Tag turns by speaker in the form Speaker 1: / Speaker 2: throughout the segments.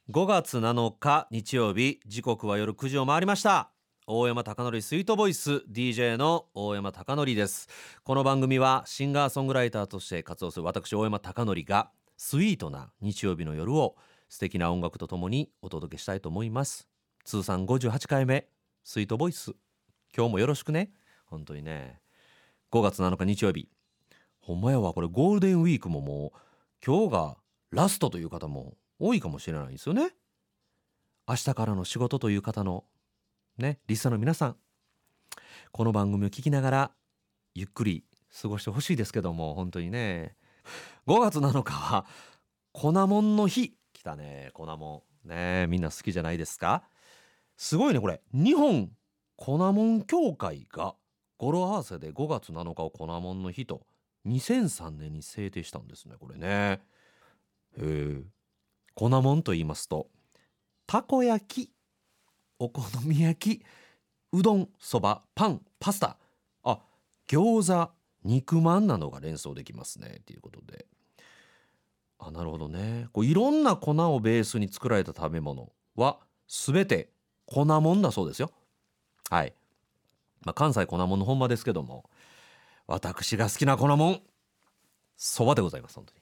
Speaker 1: 5月7日日曜日、時刻は夜9時を回りました。大山貴則スイートボイス DJ の大山貴則です。この番組はシンガーソングライターとして活動する私大山貴則がスイートな日曜日の夜を素敵な音楽とともにお届けしたいと思います。通算58回目スイートボイス、今日もよろしくね。本当にね、5月7日日曜日、ほんまやわ、これゴールデンウィークももう今日がラストという方も多いかもしれないですよね。明日からの仕事という方のね、リスナーの皆さん、この番組を聞きながらゆっくり過ごしてほしいですけども、本当にね、5月7日は粉もんの日。来たね、粉もんね、みんな好きじゃないですか。すごいね、これ日本粉もん協会が語呂合わせで5月7日を粉もんの日と2003年に制定したんですね、これね。粉もんと言いますと、たこ焼き、お好み焼き、うどん、そば、パン、パスタ、餃子、肉まんなどが連想できますねということで、なるほどね。いろんな粉をベースに作られた食べ物は全て粉もんだそうですよ。はい、関西粉もんの本場ですけども、私が好きな粉もん、そばでございます、本当に。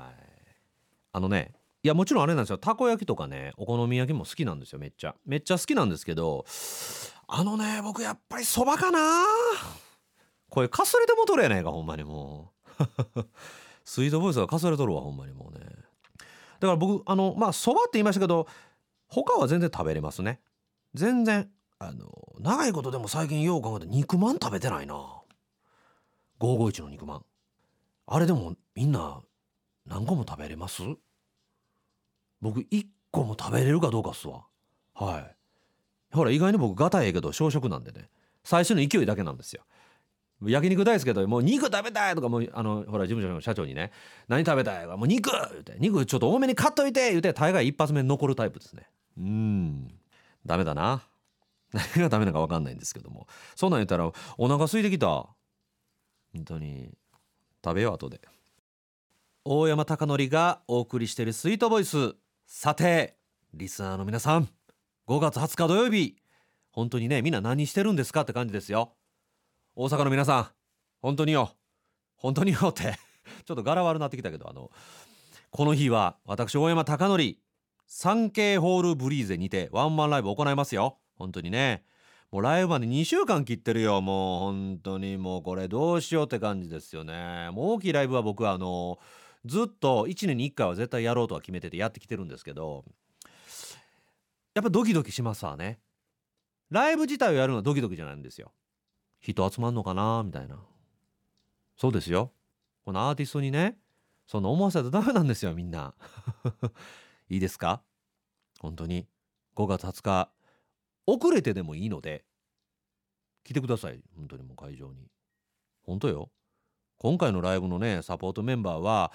Speaker 1: いや、もちろんあれなんですよ、たこ焼きとかね、お好み焼きも好きなんですよ。めっちゃ好きなんですけど、僕やっぱりそばかな。これかすれてもとるやないか、ほんまにもうスイートボイスがかすれとるわ、ほんまにもうね。だから僕そばって言いましたけど、他は全然食べれますね。全然長いことでも最近よう考えて肉まん食べてないな。551の肉まん、あれでもみんな何個も食べれます？僕1個も食べれるかどうかっすわ。はい。ほら、意外に僕ガタええけど小食なんでね、最初の勢いだけなんですよ。焼肉大好きけど、もう肉食べたいとか、もうほら事務所の社長にね、何食べたいか、もう肉言って、肉ちょっと多めに買っといて言って、大概一発目に残るタイプですね。ダメだな。何がダメなのか分かんないんですけども、そんなん言ったらお腹空いてきた。本当に食べよう後で。大山貴則がお送りしているスイートボイス。さてリスナーの皆さん、5月20日土曜日、本当にね、みんな何してるんですかって感じですよ。大阪の皆さん、本当によってちょっと柄悪なってきたけど、この日は私大山貴則、サンケイホールブリーゼにてワンマンライブを行いますよ。本当にね、もうライブまで2週間切ってるよ。もう本当にもうこれどうしようって感じですよね。もう大きいライブは僕はずっと1年に1回は絶対やろうとは決めててやってきてるんですけど、やっぱドキドキしますわね。ライブ自体をやるのはドキドキじゃないんですよ。人集まんのかなみたいな。そうですよ、このアーティストにね、そんな思わせたらダメなんですよ、みんないいですか、本当に5月20日遅れてでもいいので来てください。本当にもう会場に、本当よ。今回のライブのね、サポートメンバーは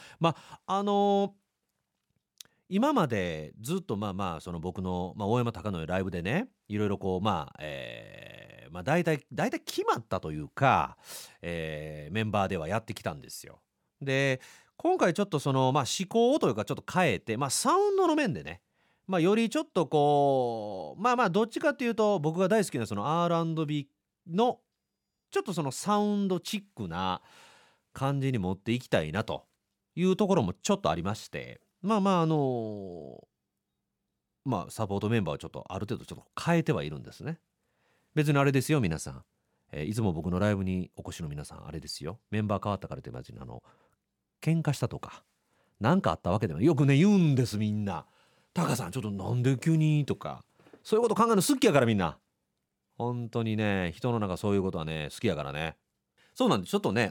Speaker 1: 今までずっとその僕の、大山貴則のライブでね、いろいろ大体決まったというか、メンバーではやってきたんですよ。で、今回ちょっとその思考というかちょっと変えて、サウンドの面でね、よりちょっとどっちかっていうと僕が大好きなその R&B のちょっとそのサウンドチックな感じに持っていきたいなというところもちょっとありまして、サポートメンバーをちょっとある程度ちょっと変えてはいるんですね。別にあれですよ皆さん、いつも僕のライブにお越しの皆さん、あれですよ、メンバー変わったからってマジに喧嘩したとか何かあったわけでもよくね言うんです、みんな。タカさんちょっとなんで急にとか、そういうこと考えるの好きやから、みんな本当にね、人の中そういうことはね好きやからね。そうなんです。ちょっとね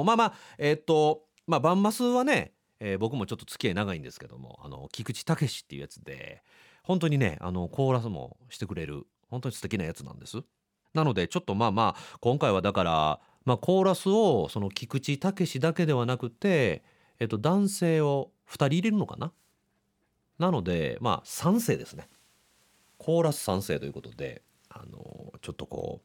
Speaker 1: バンマスはね、僕もちょっと付き合い長いんですけども、菊池武史っていうやつで、本当にねコーラスもしてくれる本当に素敵なやつなんです。なのでちょっと今回はだから、コーラスをその菊池武史だけではなくて、男性を2人入れるのかな。なので3声ですね。コーラス3声ということで、ちょっと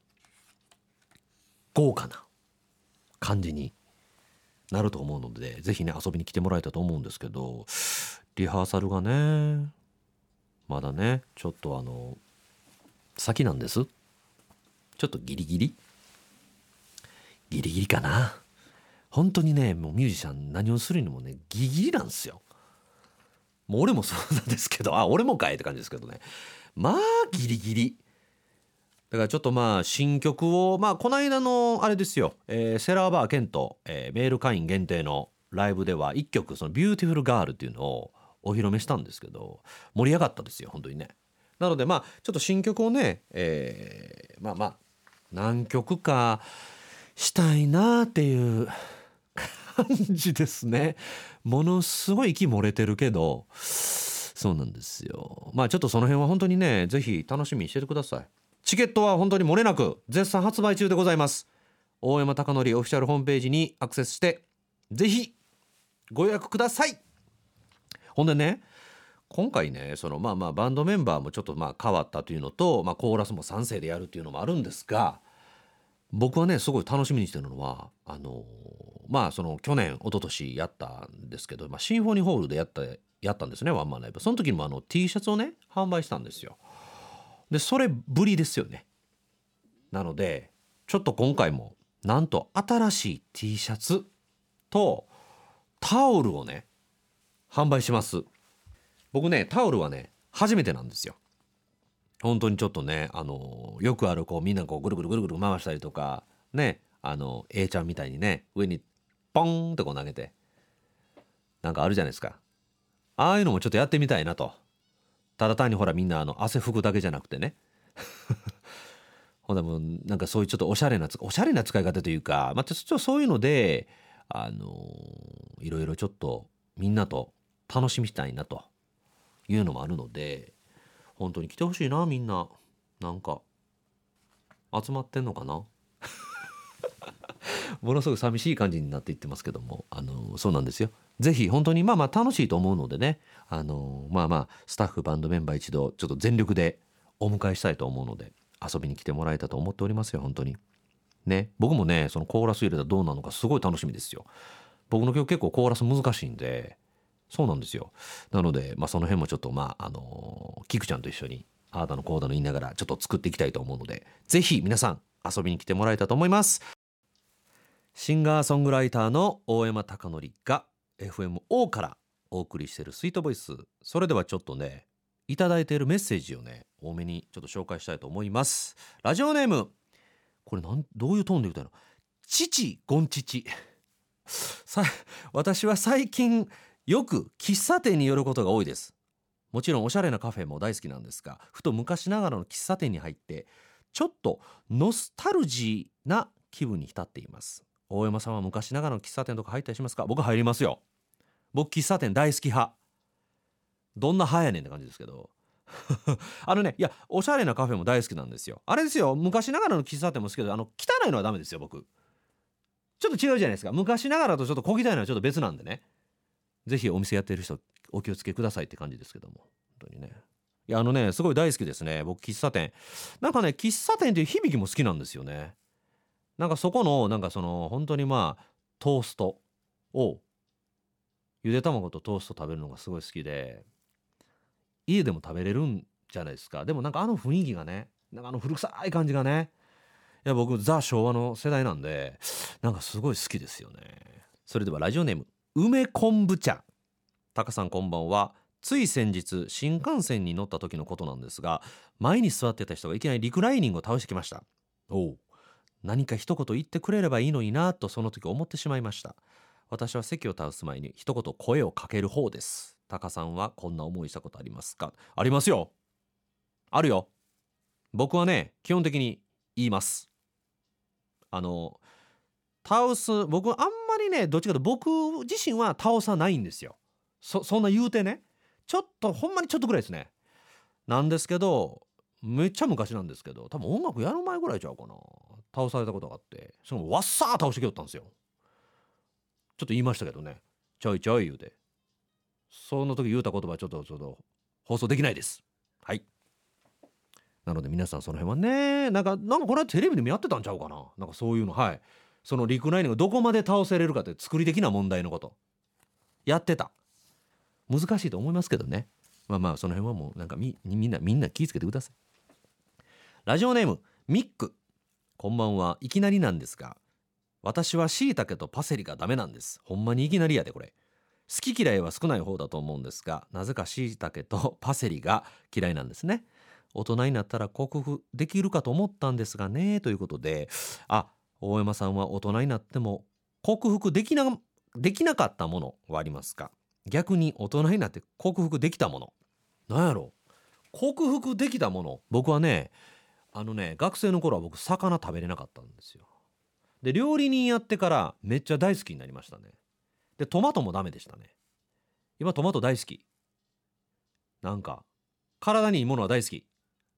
Speaker 1: 豪華な感じになると思うので、ぜひね遊びに来てもらえたと思うんですけど、リハーサルがねまだねちょっと先なんです。ちょっとギリギリかな。本当にねもうミュージシャン何をするにもねギリギリなんですよ。もう俺もそうなんですけど、俺もかいって感じですけどね。まあギリギリだからちょっとまあ新曲をこの間のあれですよ、セラーバーケント、メール会員限定のライブでは1曲そのビューティフルガールっていうのをお披露目したんですけど、盛り上がったですよ本当にね。なのでちょっと新曲をね、何曲かしたいなっていう感じですね。ものすごい息漏れてるけどそうなんですよ。ちょっとその辺は本当にねぜひ楽しみにしててください。チケットは本当に漏れなく絶賛発売中でございます。大山貴則オフィシャルホームページにアクセスしてぜひご予約ください。ほんでね今回ねそのバンドメンバーもちょっと変わったというのと、コーラスも3声でやるっていうのもあるんですが、僕はねすごい楽しみにしてるのはその去年一昨年やったんですけど、シンフォニーホールでやったんですねワンマンライブ。その時にもT シャツをね販売したんですよ。でそれぶりですよね。なのでちょっと今回もなんと新しい T シャツとタオルをね販売します。僕ねタオルはね初めてなんですよ。本当にちょっとねよくあるみんなぐるぐるぐるぐる回したりとかねA ちゃんみたいにね上にポンって投げてなんかあるじゃないですか。ああいうのもちょっとやってみたいなと。ただ単にほらみんな汗拭くだけじゃなくてねほんでもうなんかそういうちょっとおしゃれな使い方というか、ちょっとそういうのでいろいろちょっとみんなと楽しみたいなというのもあるので、本当に来てほしいな。みんななんか集まってんのかなものすごく寂しい感じになっていってますけども、そうなんですよ。ぜひ本当に楽しいと思うのでね、スタッフバンドメンバー一度ちょっと全力でお迎えしたいと思うので遊びに来てもらえたと思っておりますよ本当にね。僕もねそのコーラス入れたらどうなのかすごい楽しみですよ。僕の曲結構コーラス難しいんで。そうなんですよ。なのでその辺もちょっとキクちゃんと一緒にあーだのコーダの言いながらちょっと作っていきたいと思うので、ぜひ皆さん遊びに来てもらえたと思います。シンガーソングライターの大山貴則が FMO からお送りしているスイートボイス。それではちょっとねいただいているメッセージをね多めにちょっと紹介したいと思います。ラジオネームこれどういうトーンで言うたの。父ゴン父私は最近よく喫茶店に寄ることが多いです。もちろんおしゃれなカフェも大好きなんですが、ふと昔ながらの喫茶店に入ってちょっとノスタルジーな気分に浸っています。大山さんは昔ながらの喫茶店とか入ったりしますか。僕入りますよ。僕喫茶店大好き派。どんな派やねんって感じですけどいやおしゃれなカフェも大好きなんですよ。あれですよ、昔ながらの喫茶店も好きけど汚いのはダメですよ。僕ちょっと違うじゃないですか。昔ながらとちょっと小汚いのはちょっと別なんでね。ぜひお店やってる人お気をつけくださいって感じですけども、本当にね。いやすごい大好きですね僕喫茶店。なんかね喫茶店っていう響きも好きなんですよね。なんかそこのなんかその本当にトーストをゆで卵とトースト食べるのがすごい好きで、家でも食べれるんじゃないですか。でもなんか雰囲気がね、なんか古臭い感じがね、いや僕ザ昭和の世代なんでなんかすごい好きですよね。それではラジオネーム梅昆布茶。タカさんこんばんは。つい先日新幹線に乗った時のことなんですが、前に座ってた人がいきなりリクライニングを倒してきました。おう、何か一言言ってくれればいいのになとその時思ってしまいました。私は席を倒す前に一言声をかける方です。タカさんはこんな思いしたことありますか。ありますよ。あるよ。僕はね基本的に言います。僕あんまりねどっちかというと僕自身は倒さないんですよ。そんな言うてね、ちょっとほんまにちょっとぐらいですね。なんですけどめっちゃ昔なんですけど、多分音楽やる前ぐらいちゃうかな、倒されたことがあって、しかもわっさー倒してきよったんですよ。ちょっと言いましたけどね、ちょいちょい言うて、その時言うた言葉ちょっと放送できないです。はい。なので皆さんその辺はね、なんかこれはテレビでもやってたんちゃうかな、なんかそういうの。はい。そのリクライニングどこまで倒せれるかって作り的な問題のことやってた。難しいと思いますけどね。 まあその辺はもうなんかみんな気ぃつけてください。ラジオネームミック、こんばんは。いきなりなんですが、私は椎茸とパセリがダメなんです。ほんまにいきなりやでこれ。好き嫌いは少ない方だと思うんですが、なぜか椎茸とパセリが嫌いなんですね。大人になったら克服できるかと思ったんですがね、ということで、大山さんは大人になっても克服できなかったものはありますか？逆に大人になって克服できたもの、なんやろ。克服できたもの、僕はね、学生の頃は僕魚食べれなかったんですよ。で料理人やってからめっちゃ大好きになりましたね。でトマトもダメでしたね。今トマト大好き。なんか体にいいものは大好き。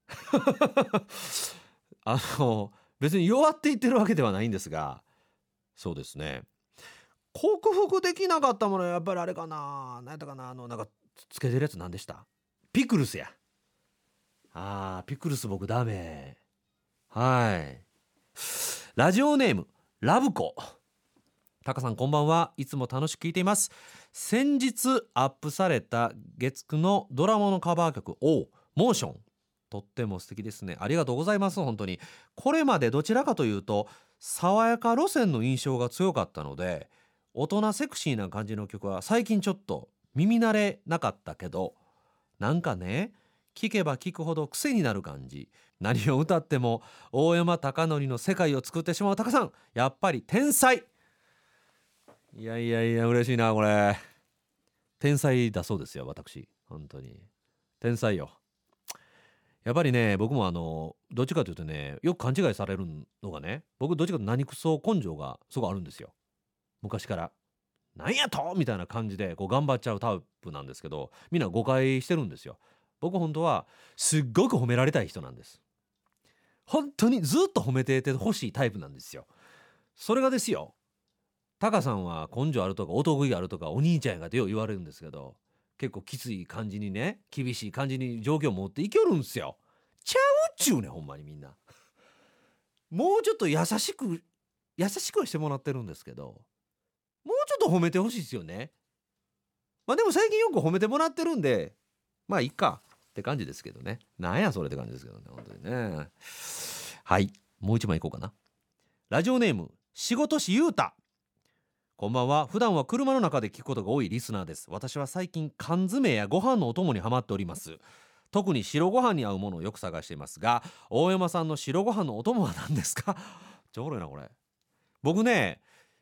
Speaker 1: あの別に弱っていってるわけではないんですが、そうですね、克服できなかったものはやっぱりあれかな、何やったかな、なんかつけてるやつ何でした？ピクルスや。ピクルス僕ダメ。はい。ラジオネームラブコ、タカさんこんばんは。いつも楽しく聞いています。先日アップされた月9のドラマのカバー曲モーション、とっても素敵ですね。ありがとうございます。本当にこれまでどちらかというと爽やか路線の印象が強かったので、大人セクシーな感じの曲は最近ちょっと耳慣れなかったけど、なんかね、聞けば聞くほど癖になる感じ。何を歌っても大山貴則の世界を作ってしまうタカさん、やっぱり天才。いや嬉しいなこれ。天才だそうですよ私、本当に天才よ。やっぱりね、僕もどっちかというとね、よく勘違いされるのがね、僕どっちかというと何クソ根性がすごいあるんですよ、昔から。なんやとみたいな感じでこう頑張っちゃうタイプなんですけど、みんな誤解してるんですよ。僕本当はすっごく褒められたい人なんです。本当にずっと褒めててほしいタイプなんですよ。それがですよ、タカさんは根性あるとかお得意あるとかお兄ちゃんやがってよう言われるんですけど、結構きつい感じにね、厳しい感じに状況を持っていけるんですよ。ちゃうっちゅうね、ほんまにみんな。もうちょっと優しくはしてもらってるんですけど、もうちょっと褒めてほしいですよね。まあでも最近よく褒めてもらってるんで、まあいいかって感じですけどね。なんやそれって感じですけどね、本当にね。はい、もう一枚いこうかな。ラジオネーム仕事しゆうた、こんばんは。普段は車の中で聞くことが多いリスナーです。私は最近缶詰やご飯のお供にハマっております。特に白ご飯に合うものをよく探していますが、大山さんの白ご飯のお供は何ですか？ちょろいなこれ。僕ね、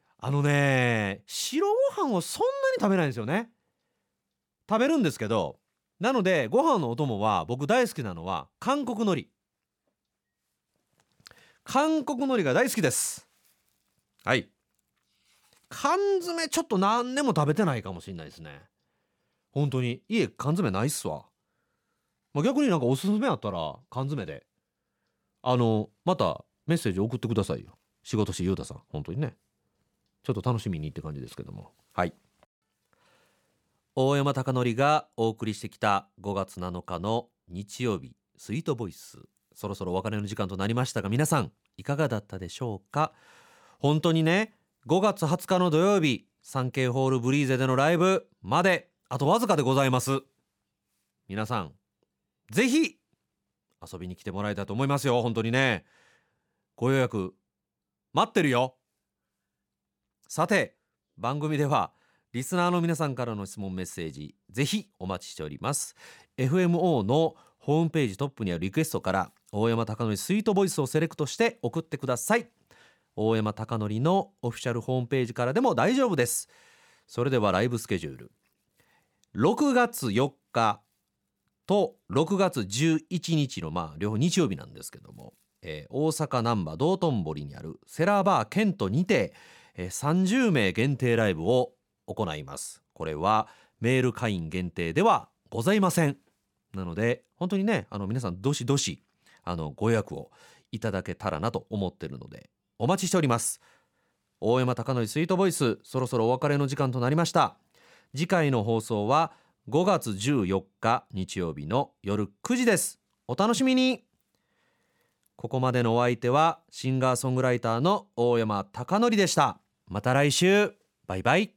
Speaker 1: 白ご飯をそんなに食べないんですよね。食べるんですけど、なのでご飯のお供は僕大好きなのは韓国海苔。韓国海苔が大好きです。はい。缶詰ちょっと何年も食べてないかもしれないですね。本当に家缶詰ないっすわ。逆になんかおすすめあったら缶詰でまたメッセージ送ってくださいよ。仕事しゆうたさん、本当にね、ちょっと楽しみにって感じですけども。はい。大山貴則がお送りしてきた5月7日の日曜日スイートボイス、そろそろお別れの時間となりましたが、皆さんいかがだったでしょうか？本当にね、5月20日の土曜日、サンケイホールブリーゼでのライブまであとわずかでございます。皆さんぜひ遊びに来てもらいたいと思いますよ。本当にね、ご予約待ってるよ。さて、番組ではリスナーの皆さんからの質問メッセージぜひお待ちしております。 FMO のホームページトップにあるリクエストから大山貴則スイートボイスをセレクトして送ってください。大山貴則のオフィシャルホームページからでも大丈夫です。それではライブスケジュール、6月4日と6月11日の両方日曜日なんですけども、大阪難波道頓堀にあるセラバーケントにて、30名限定ライブを行います。これはメール会員限定ではございません。なので本当にね、皆さんどしどしご予約をいただけたらなと思っているのでお待ちしております。大山貴則スイートボイス、そろそろお別れの時間となりました。次回の放送は5月14日日曜日の夜9時です。お楽しみに。ここまでのお相手はシンガーソングライターの大山貴則でした。また来週。バイバイ。